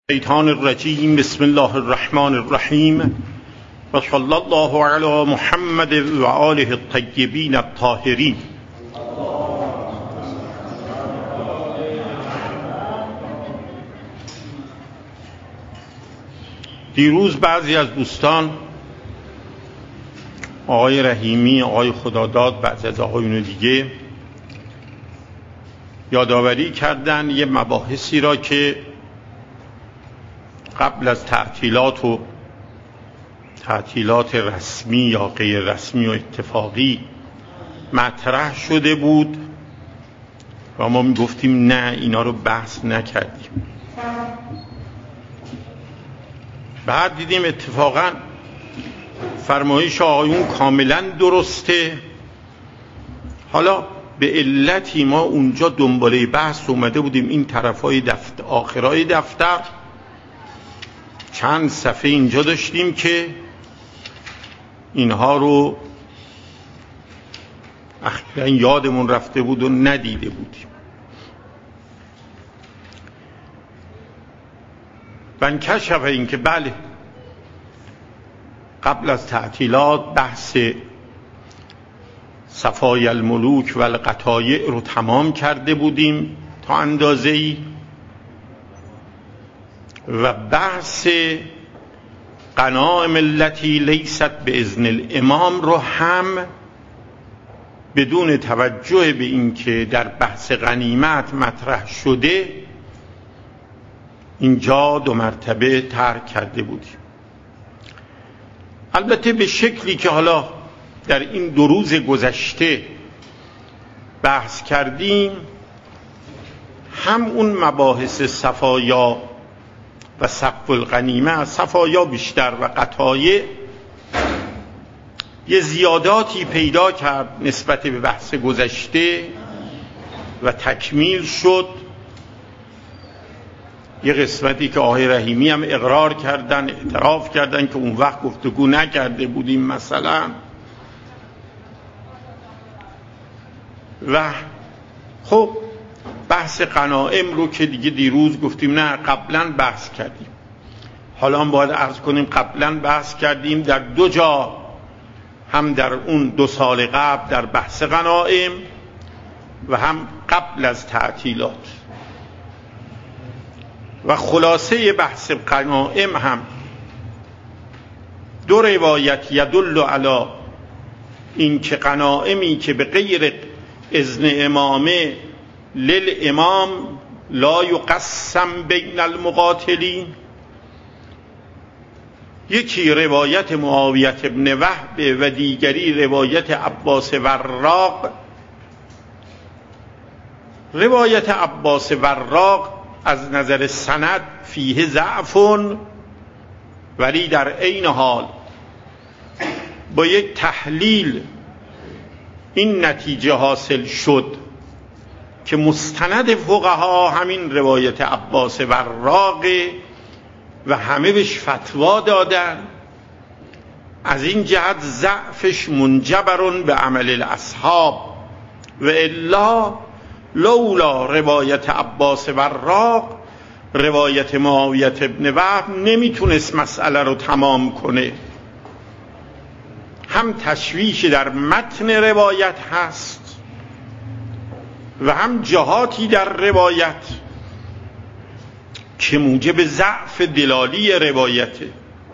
الشیطان الرجیم. بسم الله الرحمن الرحیم و صلی الله علی محمد و آله الطیبین الطاهرین. دیروز بعضی از دوستان، آقای رحیمی، آقای خداداد، بعضی از آقایون دیگه یادآوری کردن یه مباحثی را که قبل از تعطیلات رسمی یا غیر رسمی و اتفاقی مطرح شده بود و ما میگفتیم نه، اینا رو بحث نکردیم. بعد دیدیم اتفاقا فرمایش آقایون کاملا درسته. حالا به علتی ما اونجا دنباله بحث اومده بودیم، این طرفای آخرای دفتر چند صفحه اینجا داشتیم که اینها رو اخیراً یادمون رفته بود و ندیده بودیم. و انکشف این که بله، قبل از تعطیلات بحث صفای الملوک و القطایع رو تمام کرده بودیم تا اندازه‌ای و بحث غنائم التي لیست باذن الامام رو هم بدون توجه به اینکه در بحث غنیمت مطرح شده اینجا 2 مرتبه ترک کرده بودیم. البته به شکلی که حالا در این 2 روز گذشته بحث کردیم، هم اون مباحث صفایا و سقف الغنیمه، صفایا بیشتر و قطایع، یه زیاداتی پیدا کرد نسبت به بحث گذشته و تکمیل شد. یه قسمتی که آقای رحیمی هم اقرار کردن، اعتراف کردن که اون وقت گفتگو نکرده بودیم مثلا. و خب بحث غنائم رو که دیگه دیروز گفتیم نه، قبلا بحث کردیم. حالا هم باید عرض کنیم قبلا بحث کردیم در 2 جا، هم در اون 2 سال قبل در بحث غنائم و هم قبل از تعطیلات. و خلاصه بحث غنائم هم 2 روایت یدل علی این که غنائمی که به غیر اذن امامه للامام لا یقسم بین المقاتلین، یکی روایت معاویه ابن وهب و دیگری روایت عباس وراق. روایت عباس وراق از نظر سند فیه ضعف، ولی در عین حال با یک تحلیل این نتیجه حاصل شد که مستند فقها همین روایت عباس وراق و همه بهش فتوا دادن. از این جهت ضعفش منجبر به عمل الاصحاب و الا لولا روایت عباس وراق، روایت معاویه ابن وهب نمیتونست مسئله رو تمام کنه. هم تشویش در متن روایت هست و هم جهاتی در روایت که موجب ضعف دلالی روایته.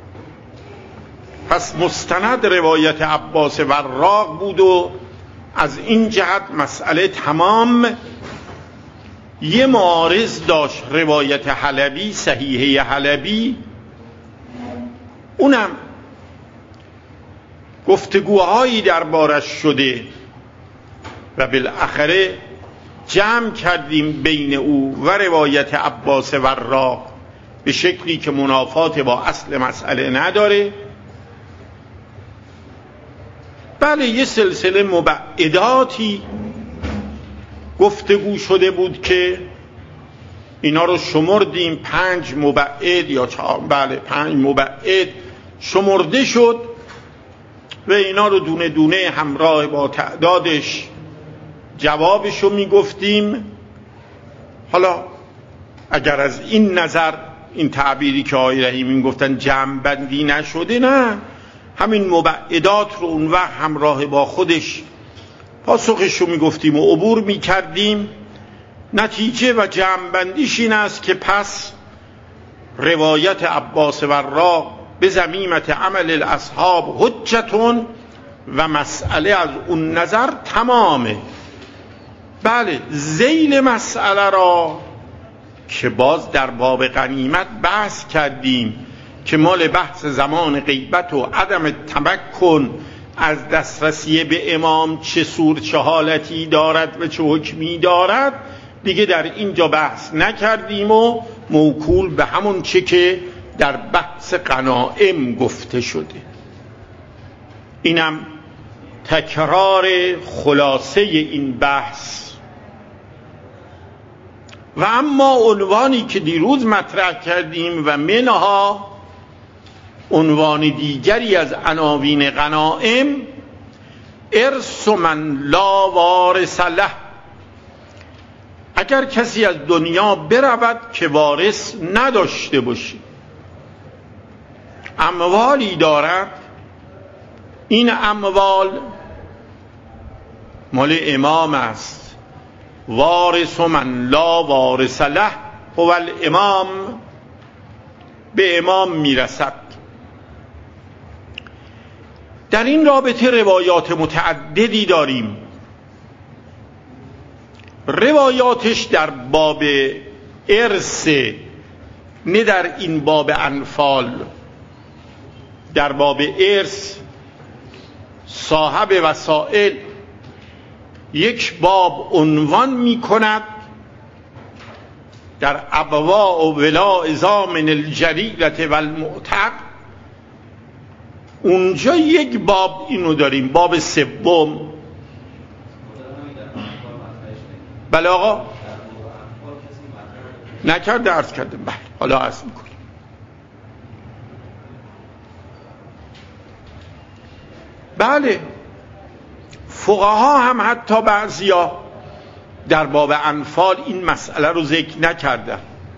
پس مستند روایت عباس وراق بود و از این جهت مسئله تمام. یه معارض داشت روایت حلبی، صحیحه حلبی، اونم گفتگوهایی دربارش شده و بالاخره جمع کردیم بین او و روایت عباس وراق به شکلی که منافات با اصل مسئله نداره. بله، یه سلسله مبعداتی گفتگو شده بود که اینا رو شمردیم، 5 مبعد یا 5 مبعد شمرده شد و اینا رو دونه دونه همراه با تعدادش جوابشو میگفتیم. حالا اگر از این نظر این تعبیری که آقای رحیمی گفتن جمع بندی نشده، نه، همین مبعدات رو اون وقت همراه با خودش پاسخش رو میگفتیم و عبور میکردیم. نتیجه و جمع بندیش این است که پس روایت عباس وراق به ضمیمت عمل الاصحاب حجتون و مسئله از اون نظر تمامه. بله، ذیل مسئله را که باز در باب غنیمت بحث کردیم که مال بحث زمان غیبت و عدم تمکن از دسترسی به امام چه صورت چه حالتی دارد و چه حکمی دارد، دیگه در اینجا بحث نکردیم و موکول به همون چه که در بحث غنائم گفته شده. اینم تکرار خلاصه این بحث. و اما عنوانی که دیروز مطرح کردیم و منها عنوان دیگری از عناوین غنائم، ارث من لا وارث له، اگر کسی از دنیا برود که وارث نداشته باشه، اموالی دارد، این اموال مال امام است، وارث من لا وارث له هو الامام، به امام میرسد. در این رابطه روایات متعددی داریم. روایاتش در باب ارث، نه در این باب انفال. در باب ارث صاحب وسائل یک باب عنوان می کند در ابواء و ولاء ضامن الجریلة و المعتق، اونجا یک باب اینو داریم، باب سوم. بله آقا نکرده، عرض کردم. بله حالا عرض میکنم. بله، فقها هم حتی بعضیا در باب انفال این مسئله رو ذکر نکردن.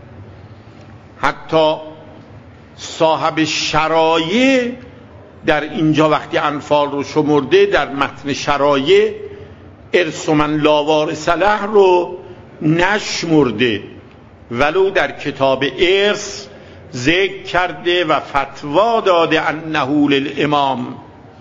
حتی صاحب شرایع در اینجا وقتی انفال رو شمرده، در متن شرایع ارث من لا وارث له رو نشمرده، ولو در کتاب ارث ذکر کرده و فتوا داده انه للامام.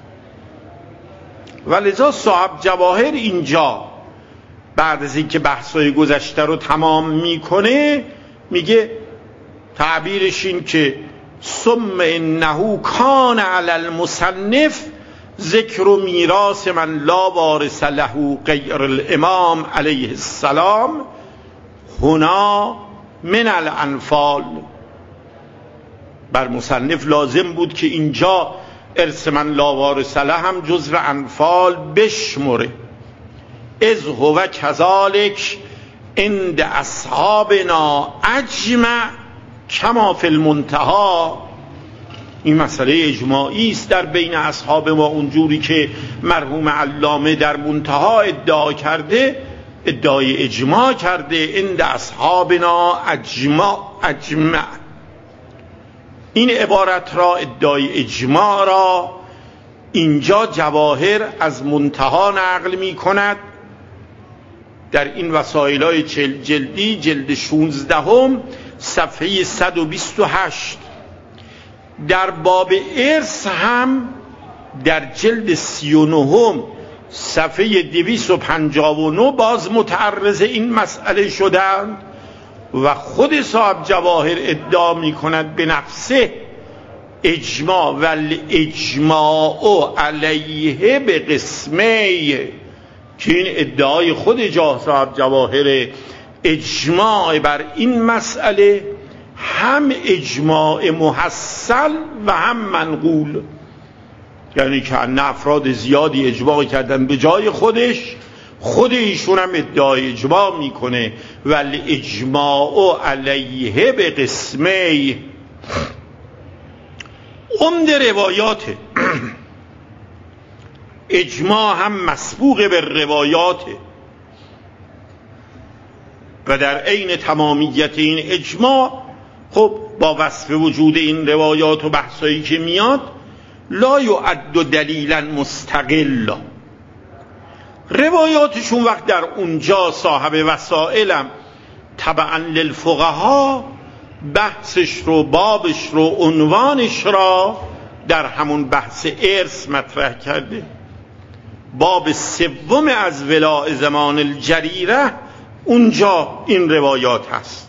ولذا صاحب جواهر اینجا بعد از اینکه بحثای گذشته رو تمام میکنه میگه، تعبیرش این که ثم انه کان علی المصنف ذکر میراث من لا وارث له غیر الامام علیه السلام هنا من الانفال. بر مصنف لازم بود که اینجا ارث من لا وارث له هم جزو انفال بشمره. اذ هو کذالک عند اصحابنا اجمع کما فی المنتهی. این مسئله اجماعی است در بین اصحاب ما، اونجوری که مرحوم علامه در منتها ادعا کرده، ادعای اجماع کرده. عند اصحابنا اجمع. این عبارت را، ادعای اجماع را، اینجا جواهر از منتها نقل می کند در این وسائل‌های جلدی، جلد 16 صفحه 128. در باب ارث هم در جلد 39 صفحه 259 باز متعرض این مسئله شدند و خود صاحب جواهر ادعا می کند به نفسه اجماع والاجماع علیه به قسمی، که این ادعای خود صاحب جواهر اجماع بر این مسئله هم اجماع محصل و هم منقول، یعنی که افراد زیادی اجماع کردن به جای خودش، خود ایشون هم ادعای اجماع میکنه. ولی اجماع علیه به قسمی. عمده روایات اجماع هم مسبوق به روایات و در عین تمامیت این اجماع خب با وصف وجود این روایات و بحثایی که میاد لا یعد دلیلا مستقلا، روایاتشون وقت در اونجا صاحب وسائلم تبعا للفقها بحثش رو، بابش رو، عنوانش را در همون بحث ارث مطرح کرده. باب سوم از ولاء زمان الجریره اونجا این روایات هست.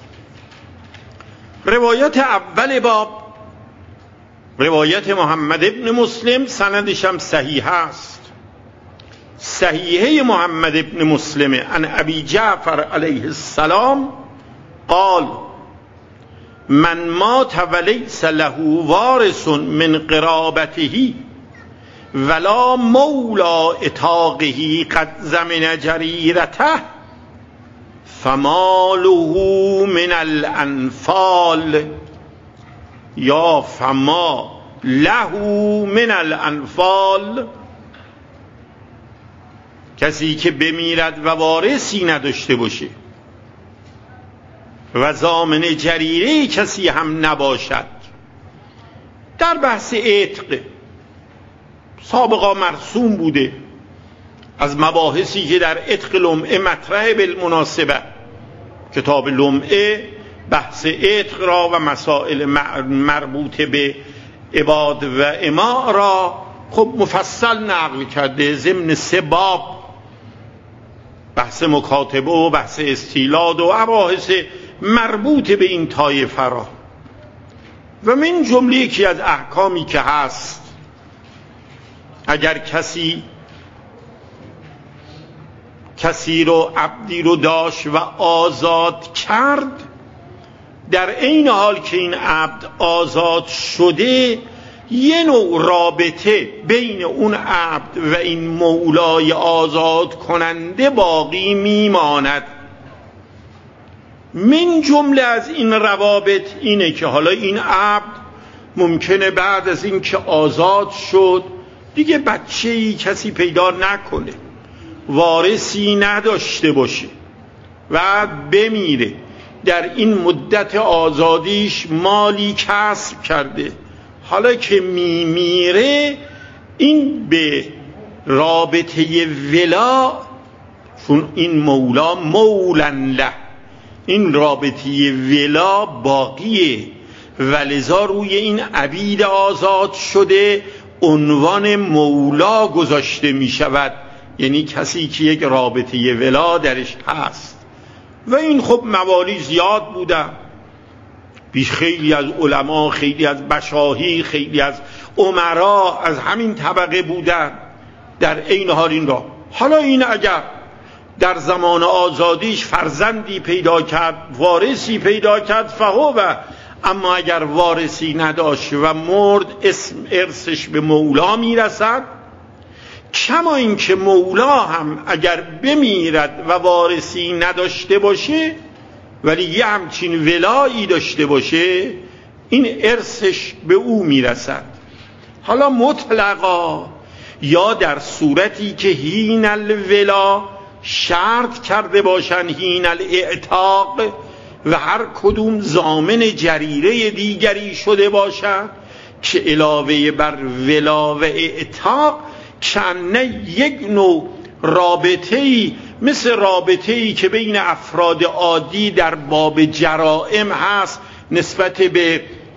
روایت اول باب روایت محمد ابن مسلم، سندش هم صحیح است. صحیحه محمد ابن مسلم عن ابی جعفر علیه السلام قال من مات ولیس له وارث من قرابته ولا مولا اتاقه قد زمن جریرته فماله من الانفال یا فما له من الانفال. کسی که بمیرد و وارثی نداشته باشه و ضامن جریره کسی هم نباشد، در بحث عتق سابقا مرسوم بوده، از مباحثی که در عتق لمعه مطرح بالمناسبه، کتاب لمعه بحث عتق را و مسائل مربوط به عباد و اماء را خب مفصل نقل کرده ضمن 3 باب، بحث مکاتبه و بحث استیلاد و مباحث مربوط به این طایفه را. و من جمله یکی از احکامی که هست، اگر کسی رو عبدی رو داشت و آزاد کرد، در این حال که این عبد آزاد شده یه نوع رابطه بین اون عبد و این مولای آزاد کننده باقی میماند. من جمله از این روابط اینه که حالا این عبد ممکنه بعد از این که آزاد شد دیگه بچه‌ای کسی پیدا نکنه، وارثی نداشته باشه و بمیره. در این مدت آزادیش مالی کسب کرده، حالا که میمیره این به رابطه ولا، چون این مولا مولن له، این رابطه ولا باقیه و لذا روی این عبید آزاد شده عنوان مولا گذاشته می شود، یعنی کسی که یک رابطه ولا درش هست. و این خب موالی زیاد بودن، خیلی از علما، خیلی از بشاهی، خیلی از امرا از همین طبقه بودن. در این حال این را حالا این اگر در زمان آزادیش فرزندی پیدا کرد، وارثی پیدا کرد فهو، اما اگر وارثی نداشت و مرد اسم ارثش به مولا میرسد. کما این که مولا هم اگر بمیرد و وارثی نداشته باشه ولی یه همچین ولایی داشته باشه، این ارثش به او میرسد. حالا مطلقا یا در صورتی که هین الولا شرط کرده باشن هین الاعتاق و هر کدوم ضامن جریره دیگری شده باشن که علاوه بر ولا و اعتاق کنه یک نوع رابطه‌ای مثل رابطه‌ای که بین افراد عادی در باب جرائم هست نسبت به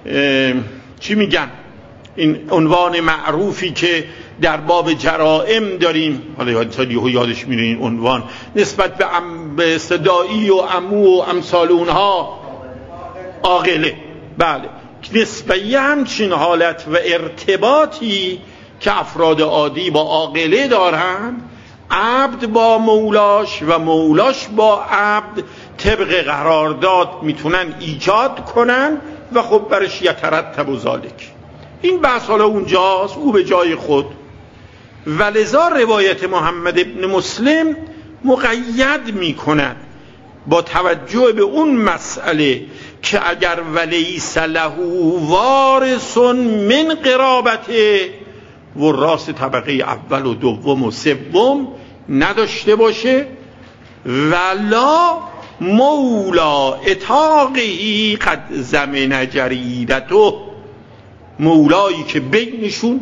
چی میگن این عنوان معروفی که در باب جرائم داریم، حالا یادش میره این عنوان نسبت به صدایی و عمو و امثال اونها، عاقله. بله، نسبت همچین حالت و ارتباطی که افراد عادی با عاقله دارن، عبد با مولاش و مولاش با عبد طبق قرارداد میتونن ایجاد کنن و خب برش یترتب و ذالک. این بحث حالا اونجاست، او به جای خود. ولذا روایت محمد ابن مسلم مقید میکند با توجه به اون مسئله که اگر ولیس له وارث من قرابته، وراث طبقه اول و دوم و سوم نداشته باشه، ولا مولا اتاقی قد زمن جریدته، مولایی که بینشون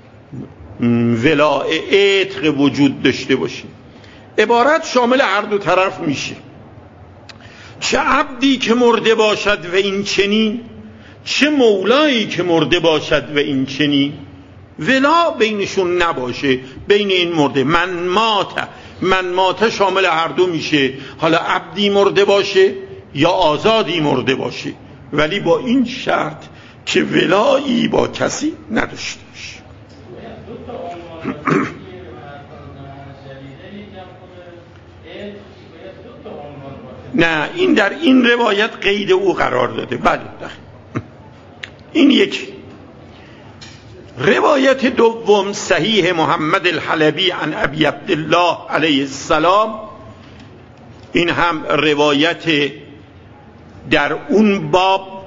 ولاء عتق وجود داشته باشه. عبارت شامل هر دو طرف میشه. چه عبدی که مرده باشد و این چنین، چه مولایی که مرده باشد و این چنین، ولا بینشون نباشه، بین این مرده. من مات شامل هر دو میشه، حالا عبدی مرده باشه یا آزادی مرده باشه، ولی با این شرط که ولایی با کسی نداشته باشه. نه، این در این روایت قید او قرار داده. بله این یک. روایت دوم صحیح محمد الحلبی عن ابی عبدالله علیه السلام، این هم روایت در اون باب،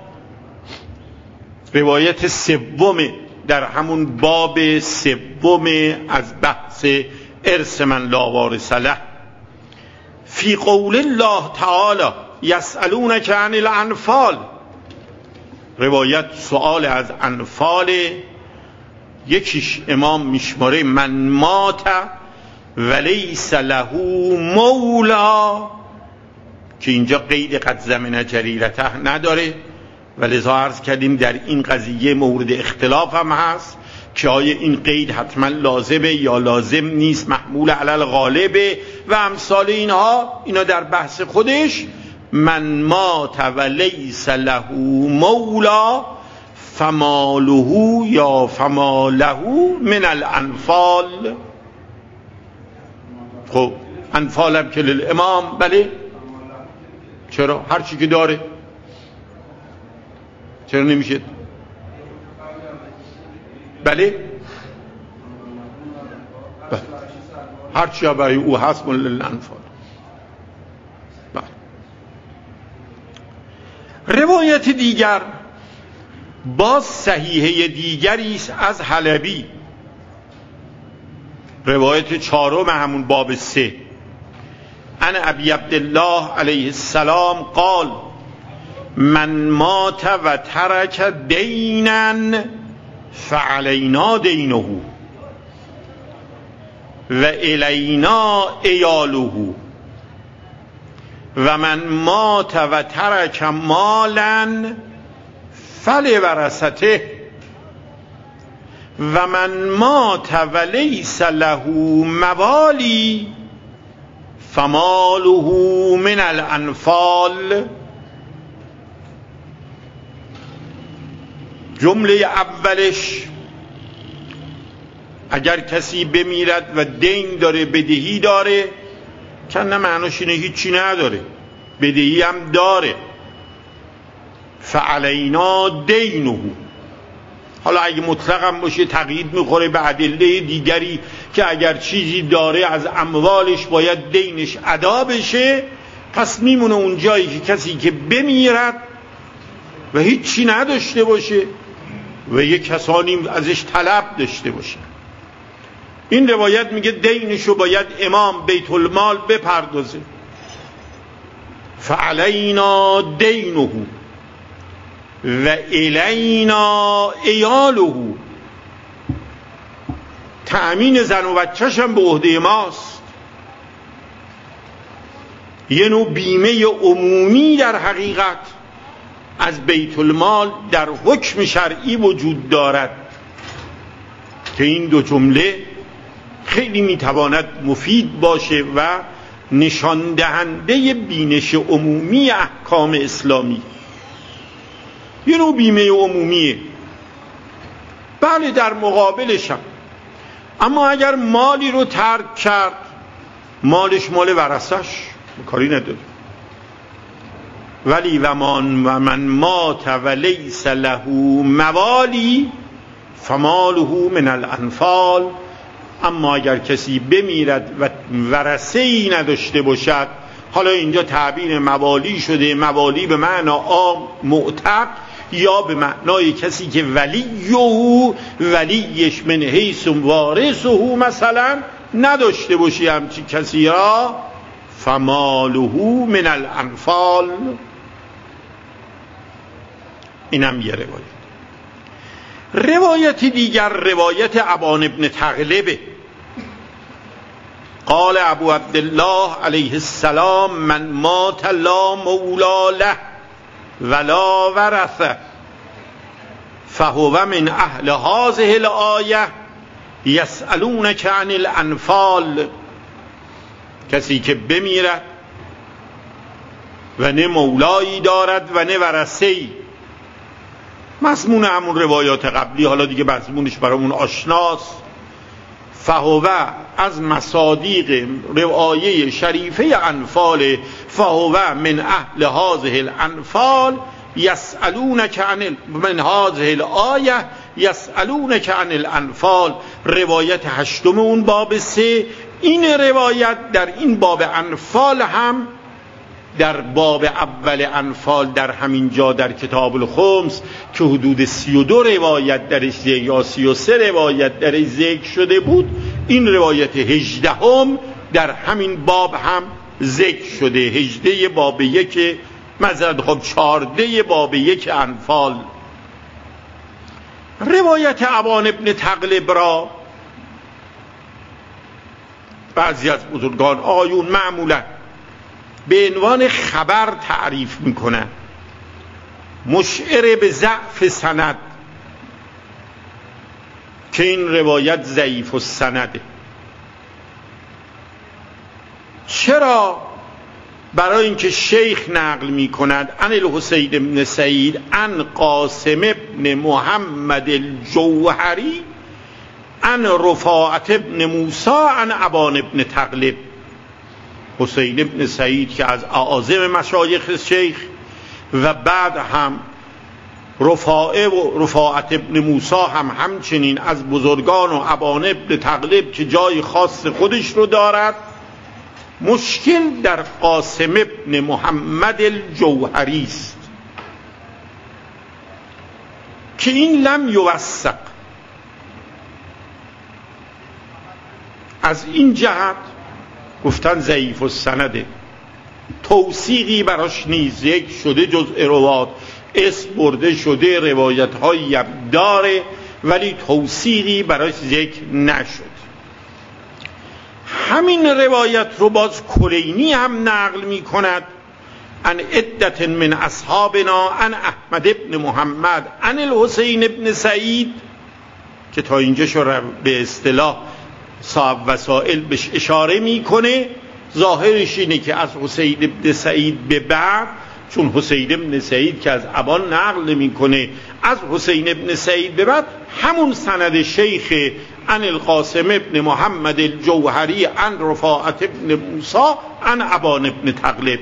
روایت سوم در همون باب سوم از بحث ارث من لا وارث له. فی قول الله تعالی یسألونک عن الانفال، روایت سؤال از انفال. یکیش امام میشماره من مات ولیس له مولا، که اینجا قید قد زمن جریرته نداره، ولذا عرض کردیم در این قضیه مورد اختلاف هم هست که آیا این قید حتما لازمه یا لازم نیست، محمول علی الغالبه و امثال اینها. اینا در بحث خودش. من مات ولیس له مولا فماله یا فماله من الانفال. خب انفال هم که للامام. بله چرا؟ هر چی که داره چرا نمیشه؟ بله هر چی برای او هست من للانفال. بله. روایت دیگر باز صحیحه دیگری است از حلبی، روایت چهارم همون باب 3. عن ابی عبدالله علیه السلام قال من مات و ترک دینا فعلینا دینه و الینا ایاله و من مات و ترک مالا فلورثته و من مات و لیس له موالی فماله من الانفال. جمله اولش اگر کسی بمیرد و دین داره، بدهی داره، کنه معناش اینه هیچی نداره، بدهی هم داره. فعلینا دینه، حالا اگه مطلق هم باشه تقیید میخوره به ادله دیگری که اگر چیزی داره از اموالش باید دینش ادا بشه، پس میمونه اون جایی که کسی که بمیرد و هیچی نداشته باشه و یک کسانی ازش طلب داشته باشه. این روایت میگه دینشو باید امام بیت المال بپردازه. فعلینا دینه و الینا ایاله، تأمین زن و بچه‌ش هم به عهده ماست. یه نوع بیمه عمومی در حقیقت از بیت المال در حکم شرعی وجود دارد که این دو جمله خیلی میتواند مفید باشه و نشان دهنده بینش عمومی احکام اسلامی. یه نوع بیمه عمومیه. بله در مقابلش هم، اما اگر مالی رو ترک کرد، مالش مال ورثش کاری نداره. ولی و من مات و لیس له موالی فماله من الانفال، اما اگر کسی بمیرد و ورثه‌ای نداشته باشد، حالا اینجا تعبیر موالی شده، موالی به معنی عام معتق یا به معنای کسی که ولیش من حیث وارثه مثلا نداشته باشی همچی کسی را، فماله من الانفال. اینم یه روایت دیگر روایت ابان ابن تغلبه. قال ابو عبدالله علیه السلام من مات لا مولا له ولا ورثه فهو من اهل هذه الآیه یسألونک عن الانفال. کسی که بمیرد و نه مولایی دارد و نه ورثه‌ای، مضمون همون روایات قبلی، حالا دیگه مضمونش برامون آشناست. فهو از مصادیق روایه شریفه انفال، فهو من اهل هذه الانفال یسألونک عن من هذه الآیه یسألونک عن الانفال. روایت هشتم اون باب 3. این روایت در این باب انفال هم در باب اول انفال در همین جا در کتاب الخمس که حدود 32 روایت درش یا 33 روایت درش ذکر شده بود، این روایت 18 در همین باب هم ذکر شده. 18 باب 1 مزد، خب 14 باب 1 انفال. روایت ابان ابن تغلب را بعضی از بزرگان آیون معمولا به عنوان خبر تعریف میکنن، مشعر به ضعف سند، که این روایت ضعیف السنده. چرا؟ برای اینکه شیخ نقل میکند عن الحسین بن سعید عن قاسم بن محمد الجوهری عن رفاعت بن موسی عن ابان ابن تغلب. حسین ابن سعید که از اعاظم مشایخ شیخ و بعد هم رفاعت ابن موسی هم همچنین از بزرگان، و ابان ابن تغلب که جای خاص خودش رو دارد. مشکل در قاسم ابن محمد الجوهری است که این لم یوثق. از این جهت گفتن ضعیف السنده، توثیقی براش نیست ذکر شده جز روات، اسم برده شده، روایت هایی داره ولی توثیقی براش ذکر نشد. همین روایت رو باز کلینی هم نقل می کند عن عدة من اصحابنا عن احمد ابن محمد عن الحسین ابن سعید، که تا اینجا شو به اصطلاح صاحب وسائل بهش اشاره میکنه. ظاهرش اینه که از حسین ابن سعید به بعد، چون حسین ابن سعید که از ابان نقل میکنه، از حسین ابن سعید به بعد همون سند شیخ عن القاسم ابن محمد الجوهری عن رفاعت ابن موسی عن ابان ابن تغلب.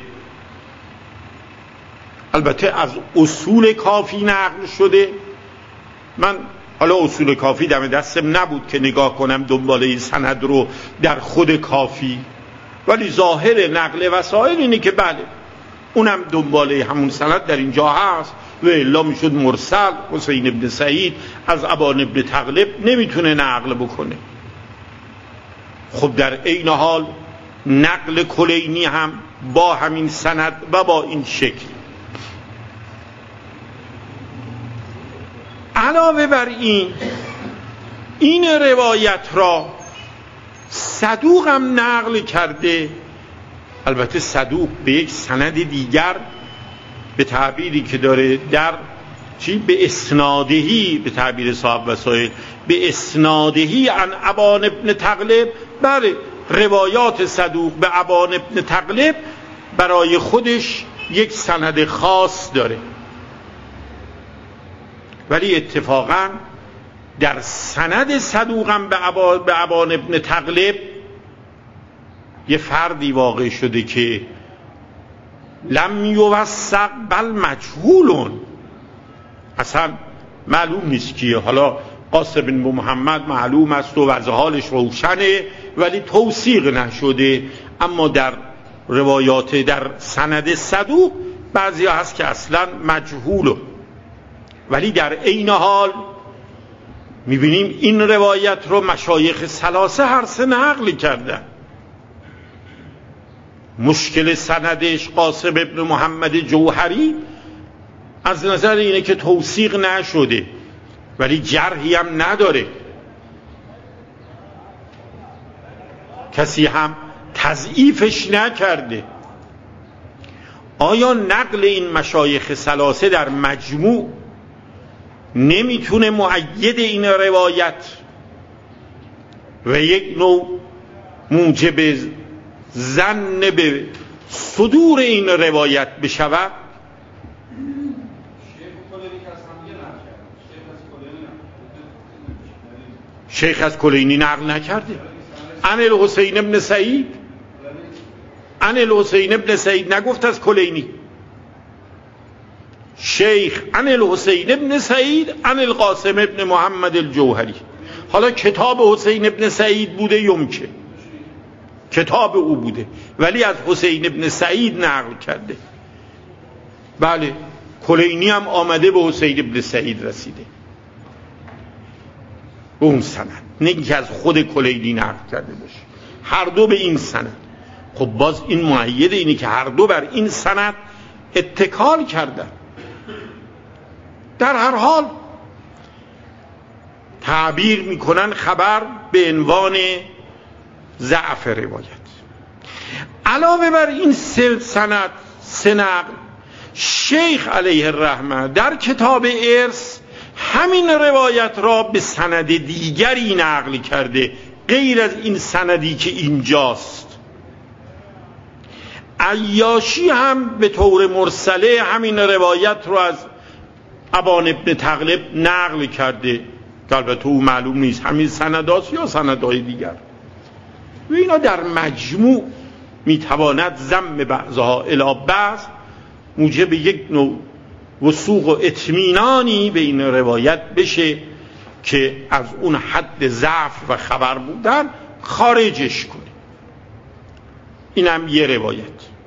البته از اصول کافی نقل شده. من حالا اصول کافی دم دستم نبود که نگاه کنم دنباله سند رو در خود کافی، ولی ظاهر نقل وسائل اینه که بله اونم دنباله همون سند در اینجا هست و الا میشد مرسل. حسین ابن سعید از ابان ابن تغلب نمیتونه نقل بکنه. خب در عین حال نقل کلینی هم با همین سند و با این شکل. علاوه بر این روایت را صدوق هم نقل کرده. البته صدوق به یک سند دیگر، به تعبیری که داره در به اسنادهی، به تعبیر صاحب وسائل به اسنادهی عن ابان ابن تغلب. بله، روایات صدوق به ابان ابن تغلب برای خودش یک سند خاص داره، ولی اتفاقا در سند صدوقم به ابان ابن تغلب یه فردی واقع شده که لم یوثق بل مجهولون، اصلا معلوم نیست کیه. حالا قاسم بن محمد معلوم است و وضع حالش روشنه ولی توثیق نشده. اما در روایات در سند صدوق بعضی ها هست که اصلا مجهوله. ولی در عین حال میبینیم این روایت رو مشایخ ثلاثه هر سه نقل کردن. مشکل سندش قاسم ابن محمد جوهری از نظر اینه که توثیق نشده ولی جرحی هم نداره، کسی هم تضعیفش نکرده. آیا نقل این مشایخ ثلاثه در مجموع نمیتونه مؤید این روایت و یک نوع موجب ظن به صدور این روایت بشود؟ شیخ از کلینی نقل نکرده. عن الحسین ابن سعید، عن الحسین ابن سعید نگفت از کلینی. شیخ عن الحسین ابن سعید عن القاسم ابن محمد الجوهری. حالا کتاب حسین ابن سعید بوده، یمکن کتاب او بوده ولی از حسین ابن سعید نقل کرده. بله، کلینی هم آمده به حسین ابن سعید رسیده به اون سند، نه اینکه از خود کلینی نقل کرده باشه، هر دو به این سند. خب باز این مؤید اینه که هر دو بر این سند اتکال کردن. در هر حال تعبیر میکنن خبر به عنوان ضعف روایت. علاوه بر این سند سه نقل، شیخ علیه الرحمه در کتاب ارث همین روایت را به سند دیگری نقل کرده غیر از این سندی که اینجاست. عیاشی هم به طور مرسله همین روایت را از ابان ابن تغلب نقل کرده که البته او معلوم نیست همین سنداست یا سندهای دیگر. و اینا در مجموع میتواند ضم بعضها الی بعض موجب یک نوع وثوق و اطمینانی به این روایت بشه که از اون حد ضعف و خبر بودن خارجش کنه. اینم یه روایت.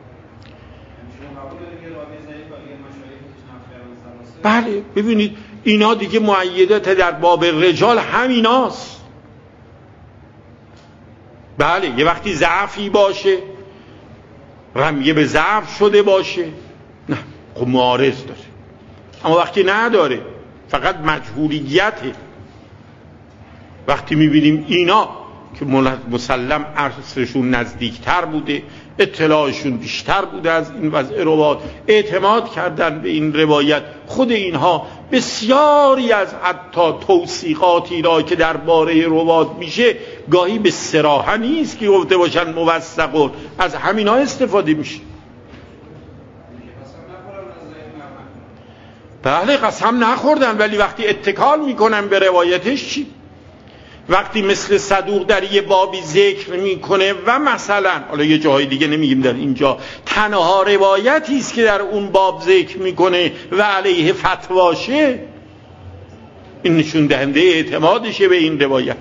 بله ببینید اینا دیگه مؤیدات در باب رجال همیناست. بله یه وقتی ضعفی باشه، رمیه به ضعف شده باشه، نه خب معارض داره. اما وقتی نداره فقط مجهولیته، وقتی میبینیم اینا که مسلم عصرشون نزدیکتر بوده، اطلاعشون بیشتر بوده از این وضع روایات، اعتماد کردن به این روایت، خود اینها بسیاری از حتی توثیقاتی را که درباره روایات میشه گاهی به صراحت نیست که گفته باشن موثقون، از همینا استفاده میشه. بله قسم نخوردن ولی وقتی اتکال میکنن به روایتش چی؟ وقتی مثل صدوق در یه بابی ذکر میکنه و مثلا حالا یه جاهای دیگه نمیگیم در اینجا تنها روایتی است که در اون باب ذکر میکنه و علیه فتواشه، این نشون دهنده اعتمادشه به این روایت.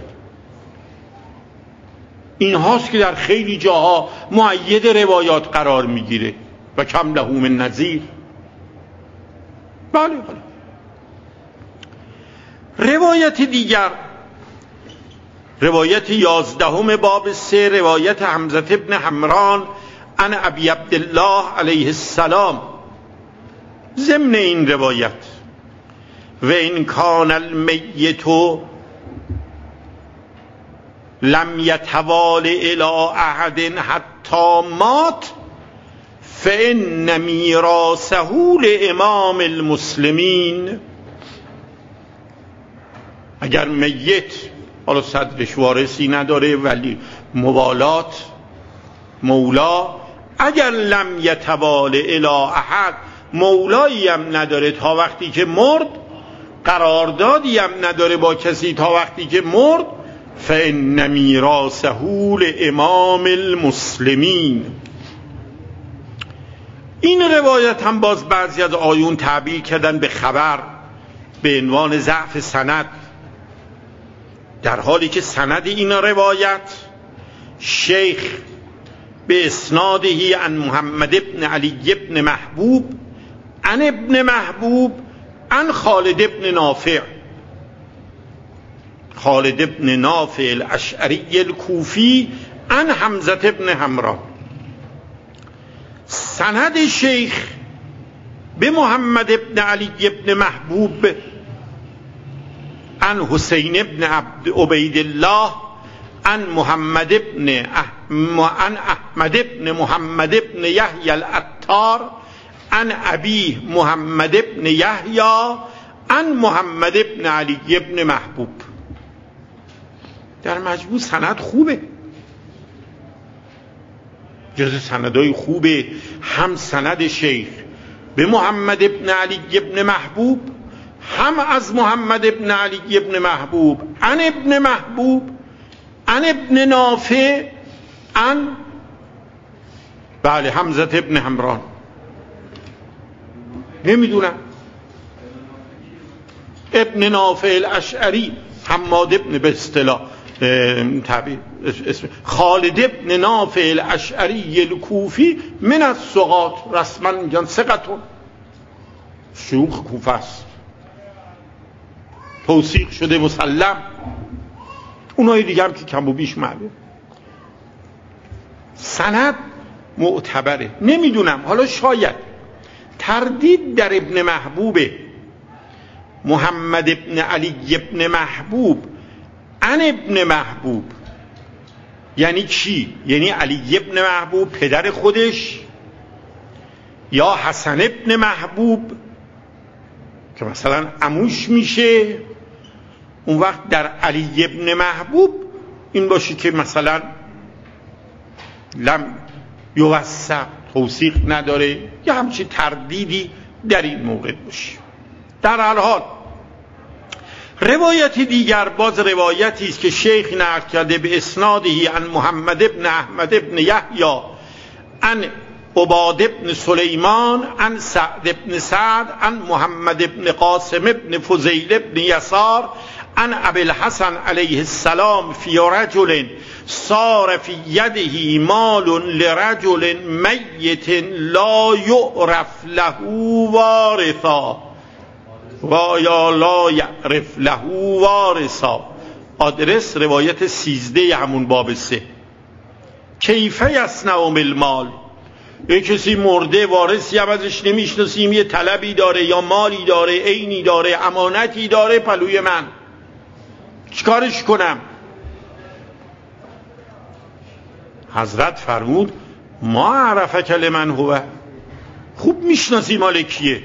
این هاست که در خیلی جاها مؤید روایات قرار میگیره و کم له من نظیر. بله روایت دیگر، روایت 11 باب 3، روایت حمزه ابن حمران عن ابی عبدالله علیه السلام. ضمن این روایت و ان کان المیت لم یتوال الی احد حتی مات فان میراثه لامام المسلمین. اگر میت حالا صدرش وارثی نداره ولی موالات مولا، اگر لم یتوال الی احد، مولایی هم نداره تا وقتی که مرد، قراردادی هم نداره با کسی تا وقتی که مرد، فان میراثه لامام المسلمین. این روایت هم باز بعضی از آیون تعبیر کردن به خبر به عنوان ضعف سند، در حالی که سند این روایت شیخ به اسناده عن محمد ابن علی ابن محبوب عن ابن محبوب عن خالد ابن نافع، خالد ابن نافع الاشعری الکوفی عن حمزه ابن حمران. سند شیخ به محمد ابن علی ابن محبوب عن حسین ابن عبید الله عن محمد ابن احمد ابن محمد ابن یحیی العطار عن ابی محمد ابن یحیی عن محمد ابن علی ابن محبوب. در مجموع سند خوبه، جز سندهای خوبه. هم سند شیخ به محمد ابن علی ابن محبوب، هم از محمد ابن علی ابن محبوب عن ابن محبوب عن ابن نافع عن بله حمزه ابن حمران. نمیدونم ابن نافع الاشعری، حماد ابن به اصطلاح تعبیر اسم خالد ابن نافع الاشعری الکوفی من الثقات، رسما میگن ثقتون، شیوخ کوفه است، توثیق شده مسلم. اونای دیگه هم که کم و بیش معلوم. سند معتبره. نمیدونم، حالا شاید تردید در ابن محبوب محمد ابن علی ابن محبوب عن ابن محبوب یعنی کی؟ یعنی علی ابن محبوب پدر خودش، یا حسن ابن محبوب که مثلا عموش میشه. اون وقت در علی ابن محبوب این باشه که مثلا لم یوثق، توثیق نداره، یا همچی تردیدی در این موقع باشه. در هر حال روایتی دیگر، باز روایتی است که شیخ نقل کرده به اسنادی عن محمد ابن احمد ابن یحیی عن عباد ابن سلیمان عن سعد ابن سعد عن محمد ابن قاسم ابن فضیل ابن یسار عن ابی الحسن علیه السلام فی رجل صار فی یده مال لرجل میت لا یعرف له وارثا و یا لا یعرف له وارثا. آدرس روایت 13 همون باب 3. کیف یصنع بالمال، یه کسی مرده، وارثی هم ازش نمیشناسیم، یه طلبی داره یا مالی داره، عینی داره، امانتی داره پلوی من، چیکارش کنم؟ حضرت فرمود ما عرفک لمن هو، خوب میشناسی مال کیه.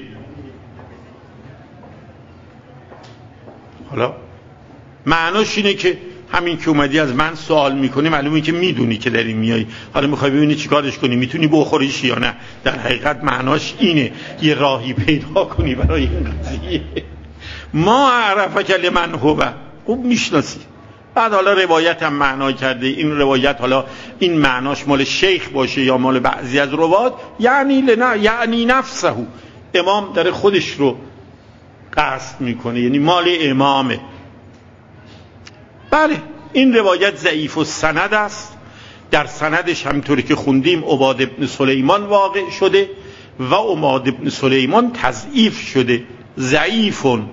حالا معناش اینه که همین که اومدی از من سوال میکنی معلومه که میدونی که داری میای، حالا میخوای ببینی چیکارش کنی، میتونی بخوریش یا نه. در حقیقت معناش اینه، یه راهی پیدا کنی برای این قضیه. ما عرفک لمن هو، خوب میشناسی. بعد حالا روایت هم معنا کرده، این روایت حالا این معناش مال شیخ باشه یا مال بعضی از روات، یعنی نفسه، امام داره خودش رو قصد میکنه، یعنی مال امامه. بله این روایت ضعیف السند است. در سندش همطوری که خوندیم عباد ابن سلیمان واقع شده و عباد ابن سلیمان تضعیف شده، ضعیفون،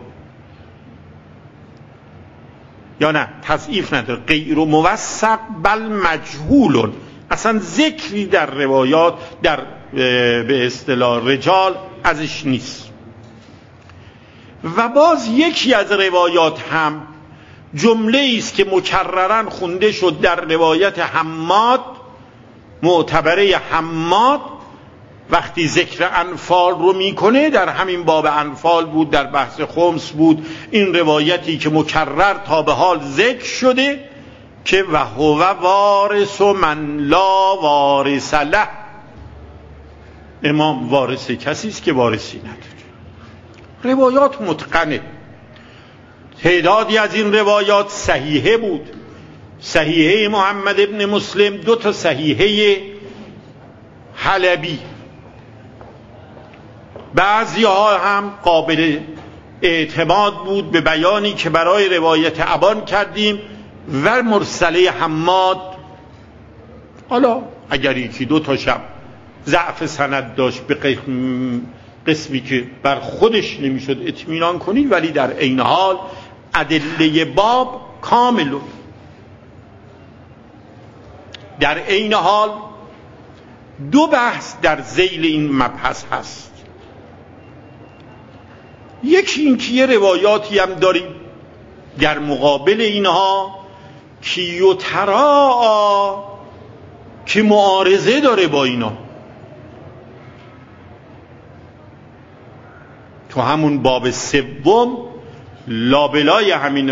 یا نه تضعیف نداره، غیر موثق بل مجهولون، اصلا ذکری در روایات در به اصطلاح رجال ازش نیست. و باز یکی از روایات هم جمله است که مکررن خونده شد در روایت حماد، معتبره حماد، وقتی ذکر انفال رو میکنه، در همین باب انفال بود، در بحث خمس بود، این روایتی که مکرر تا به حال ذکر شده که و هو وارث من لا وارث له، امام وارث کسی است که وارثی نداره. روایات متقنه. تعدادی از این روایات صحیحه بود، صحیحه محمد ابن مسلم، 2 تا صحیحه حلبی، بعضی ها هم قابل اعتماد بود به بیانی که برای روایت ابان کردیم، و مرسله حماد. حالا اگر 1-2 تاشم ضعف سند داشت به قسمی که بر خودش نمیشد اطمینان کنید، ولی در عین حال ادله باب کامل. در عین حال دو بحث در ذیل این مبحث هست. یکی این که یه روایاتی هم داریم در مقابل اینها که یتراء که معارضه داره با اینا. تو همون باب سوم لابلای همین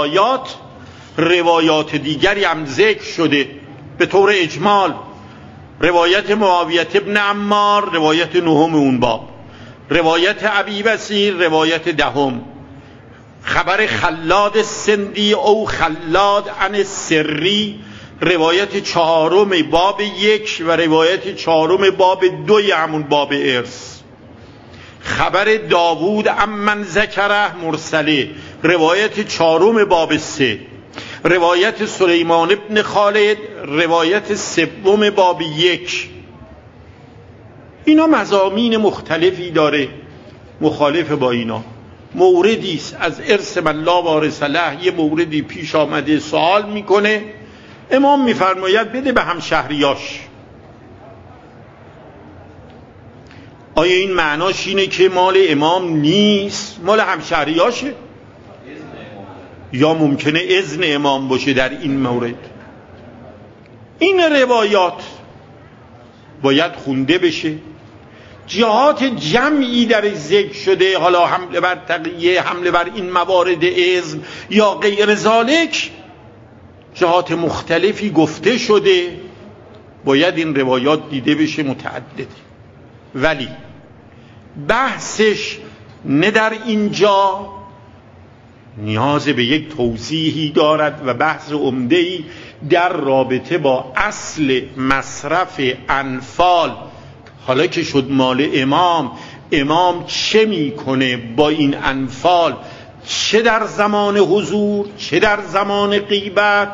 روایات دیگری هم ذکر شده به طور اجمال. روایت معاویه ابن عمار، روایت نهم اون باب، روایت ابی بصیر، روایت دهم، خبر خلاد سندی او خلاد عن سری، روایت چهارم باب 1 و روایت چهارم باب 2 همون باب ارث، خبر داوود عمن ذکره مرسله، روایت چهارم باب 3، روایت سلیمان ابن خالد، روایت سوم باب 1. اینا مضامین مختلفی داره مخالف با اینا. موردی است از ارث من لا وارث له، یه موردی پیش آمده سوال میکنه، امام میفرماید بده به همشهریاش. آیا این معناش اینه که مال امام نیست، مال همشهریاشه؟ یا ممکنه اذن امام باشه در این مورد؟ این روایات باید خونده بشه. جهات جمعی در ذکر شده، حالا حمله بر تقیه، حمله بر این موارد اذن یا غیر ذالک، جهات مختلفی گفته شده، باید این روایات دیده بشه متعدده. ولی بحثش نه در اینجا نیاز به یک توضیحی دارد و بحث عمده‌ای در رابطه با اصل مصرف انفال. حالا که شد مال امام چه میکنه با این انفال، چه در زمان حضور چه در زمان غیبت،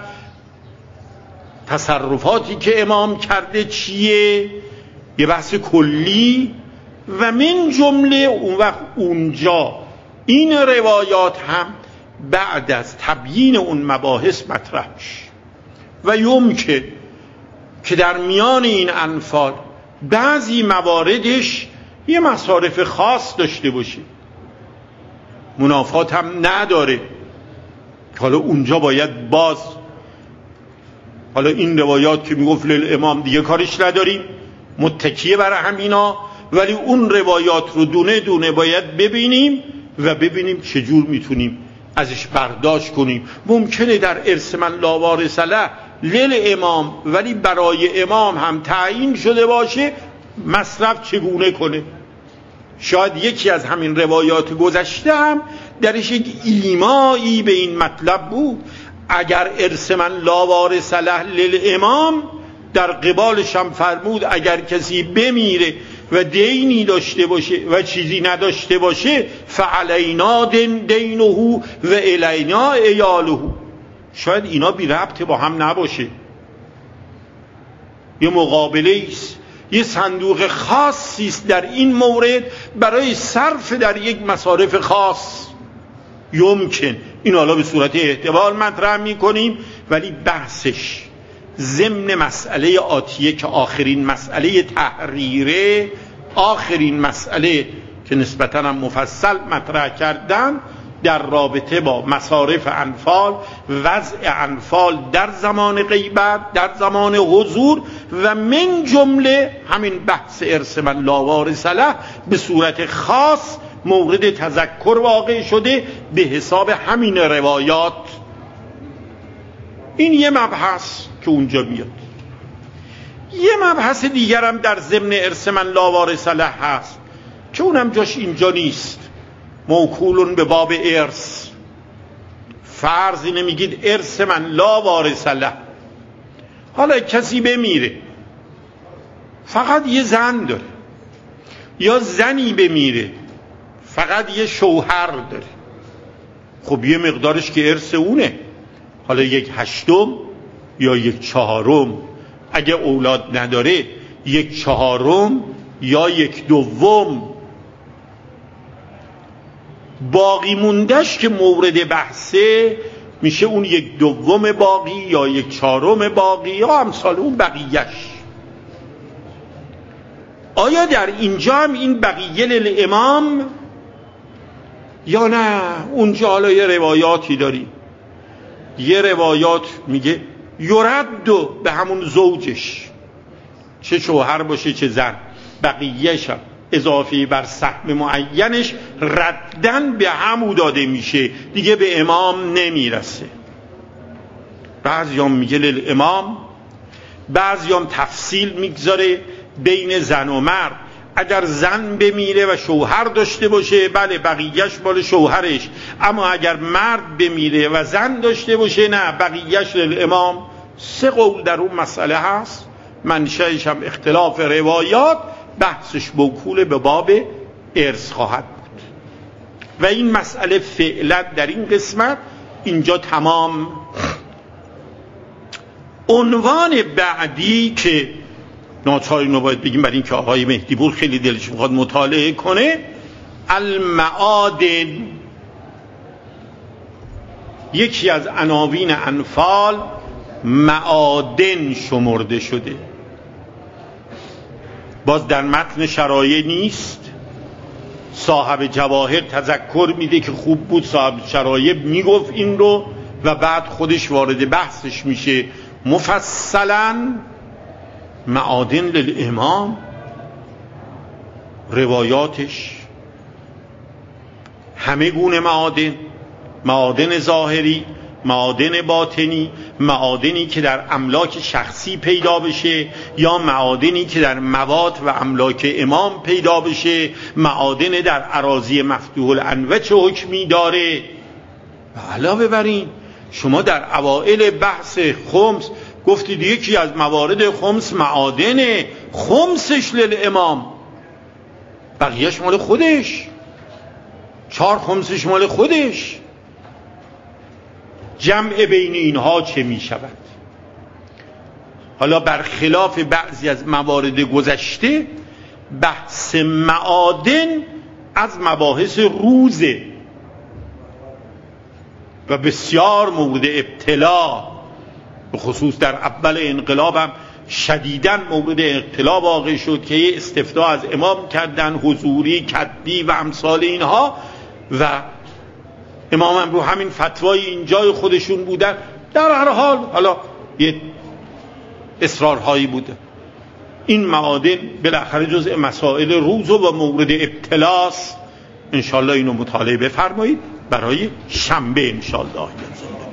تصرفاتی که امام کرده چیه، یه بحث کلی. و من جمله اون وقت اونجا این روایات هم بعد از تبیین اون مباحث مطرح میشه و یمکن که در میان این انفال بعضی مواردش یه مصارف خاص داشته باشه، منافات هم نداره. حالا اونجا باید باز، حالا این روایات که میگفت للامام دیگه کارش نداریم، متکیه برای همینا، ولی اون روایات رو دونه دونه باید ببینیم و ببینیم چجور میتونیم ازش برداشت کنیم. ممکنه در ارث من لا وارث له للامام، ولی برای امام هم تعیین شده باشه مصرف چگونه کنه. شاید یکی از همین روایات گذشته هم درش یک ایمایی به این مطلب بود. اگر ارث من لا وارث له للامام، در قبالش هم فرمود اگر کسی بمیره و دینی داشته باشه و چیزی نداشته باشه، فعلینا دینه و الینا ایاله. شاید اینا بی ربط با هم نباشه، یه مقابله است، یه صندوق خاصی است در این مورد برای صرف در یک مصارف خاص. یمکن این حالا به صورت احتمال مطرح میکنیم، ولی بحثش ضمن مسئله آتیه که آخرین مسئله تحریره، آخرین مسئله که نسبتاً هم مفصل مطرح کردن در رابطه با مصارف انفال، وضع انفال در زمان غیبت، در زمان حضور، و من جمله همین بحث ارث من لا وارث له به صورت خاص مورد تذکر واقع شده به حساب همین روایات. این یه مبحث که اونجا میاد. یه مبحث دیگرم در ضمن ارث من لا وارث له هست که اونم جاش اینجا نیست، موکولون به باب ارث. فرض اینه میگید ارث من لا وارث له، حالا کسی بمیره فقط یه زن داره، یا زنی بمیره فقط یه شوهر داره، خب یه مقدارش که ارث اونه، حالا 1/8 یا 1/4، اگه اولاد نداره 1/4 یا 1/2. باقی موندش که مورد بحثه میشه اون 1/2 باقی یا 1/4 باقی یا امثال اون بقیهش. آیا در اینجا هم این بقیه للامام یا نه؟ اونجا حالا یه روایاتی داریم، یه روایات میگه یرد به همون زوجش، چه شوهر باشه چه زن، بقیهش هم اضافی بر سهم معینش ردن به همو داده میشه، دیگه به امام نمیرسه. بعضیام میگه للامام، بعضیام تفصیل میگذاره بین زن و مرد. اگر زن بمیره و شوهر داشته باشه بله بقیهش مال شوهرش، اما اگر مرد بمیره و زن داشته باشه نه، بقیهش للامام. 3 قول در اون مسئله هست، منشأش هم اختلاف روایات، بحثش موکول به باب ارث خواهد بود و این مسئله فعلا در این قسمت اینجا تمام. عنوان بعدی که ناچار اینو باید بگیم برای اینکه آقای مهدی پور خیلی دلش میخواد مطالعه کنه، المعادن. یکی از عناوین انفال معادن شمرده شده. باز در متن شرایع نیست، صاحب جواهر تذکر میده که خوب بود صاحب شرایع میگفت این رو و بعد خودش وارد بحثش میشه مفصلا. معادن للامام، روایاتش همه گونه معادن، معادن ظاهری، معادن باطنی، معادنی که در املاک شخصی پیدا بشه یا معادنی که در مواد و املاک امام پیدا بشه، معادن در اراضی مفتوح الانواع چه حکمی داره. و علاوه بر این شما در اوائل بحث خمس گفتید یکی از موارد خمس معادنه، خمسش للامام، بقیهش مال خودش، 4 خمسش مال خودش. جمع بین اینها چه می شود؟ حالا برخلاف بعضی از موارد گذشته بحث معادن از مباحث روزه و بسیار مورد ابتلا، به خصوص در اول انقلاب هم شدیداً مورد ابتلا واقع شد که یه استفتاء از امام کردن، حضوری، کدی و امثال اینها، و امام هم رو همین فتوای اینجای خودشون بودن. در هر حال حالا یه اصرارهایی بوده. این معادن بالاخره جزء مسائل روز و مورد ابتلاست. انشالله اینو مطالعه بفرمایید برای شنبه انشالله.